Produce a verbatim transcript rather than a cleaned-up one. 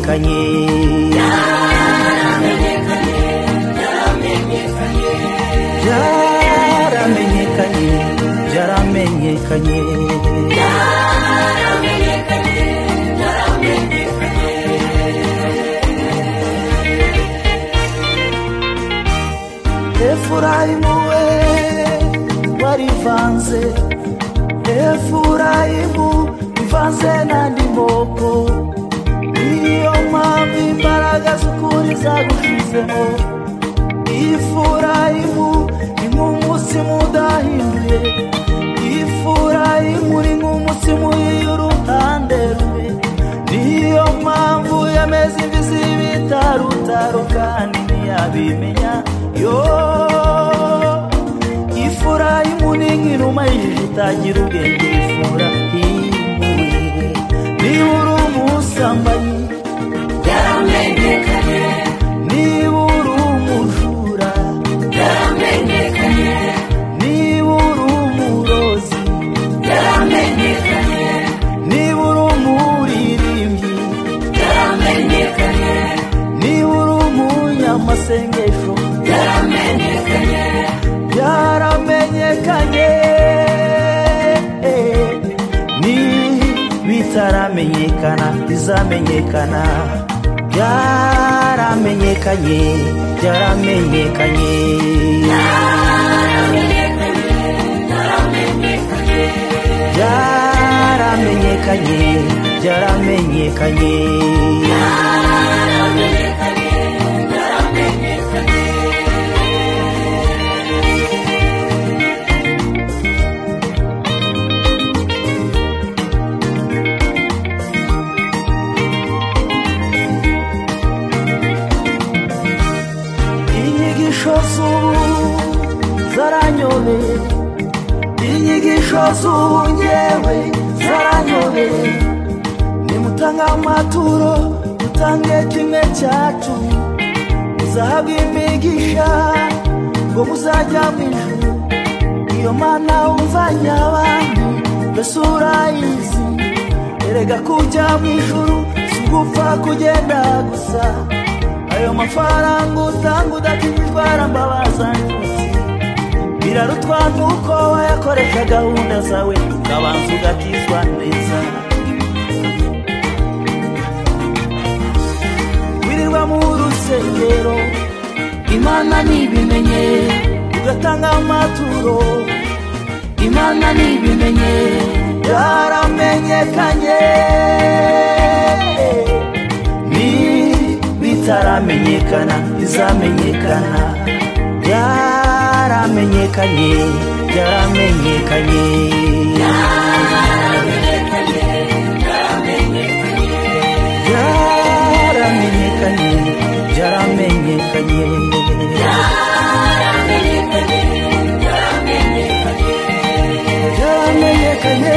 byaramenyekanye byaramenyekanye byaramenyekanye Efurayimu we warivanze Efurayimu ivanze n'andi moko niyo mpamvu imbaraga z'ukuri zagushizemo Efurayimu ni nk'umutsima udahinduye Efurayimu ni nk'umutsima y'uruhande rumwe niyo mpamvu yameze imbizi bitarutaro kandi ntiyabimenya yo Efurayimu ni nk'inuma y'ijiji itagira ubwenge Efurayimu niba uri umusambanyi byaramenyekanye niba uri umujura byaramenyekanye niba uri umurozi byaramenyekanye niba uri umuririmbyi byaramenyekanye niba uri umunyamasengesho byaramenyekanye byaramenyekanye ni bitaramenyekana bizamenyekana byaramenyekanye byaramenyekanye byaramenyekanye byaramenyekanye inyigisho z'ubu zaranyobeye inyigisho z'ubu ngewe zaranyobeye nimutanga amaturo mutange kimwe cyacu muzahabwa imigisha ngo muzajya mu ijuru iyo mana wumvanye abandi mbese urayizi erega kujya mu ijuru si ugupfa kugenda gusa ayo mafaranga utanga udakijijwe arambabaza nshuti birarutwa nuko wayakoresha gahunda zawe ukabanza ugakizwa neza wirirwa mu rusengero Imana nibimenye ugatanga amaturo Imana nibimenye byaramenyekanye bitaramenyekana bizamenyekana byaramenyekanye byaramenyekanye byaramenyekanye byaramenyekanye byaramenyekanye